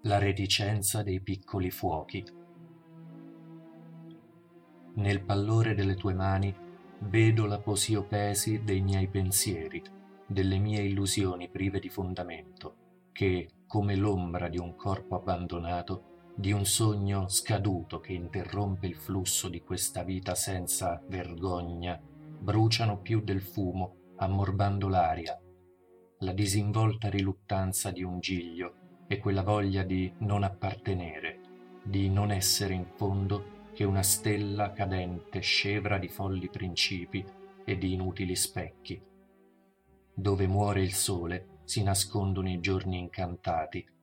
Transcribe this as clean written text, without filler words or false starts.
La reticenza dei piccoli fuochi. Nel pallore delle tue mani vedo l'aposiopesi dei miei pensieri, delle mie illusioni prive di fondamento, che, come l'ombra di un corpo abbandonato, di un sogno scaduto che interrompe il flusso di questa vita senza vergogna, bruciano più del fumo, ammorbando l'aria. La disinvolta riluttanza di un giglio e quella voglia di non appartenere, di non essere in fondo che una stella cadente scevra di folli principi e di inutili specchi. Dove muore il sole si nascondono i giorni incantati,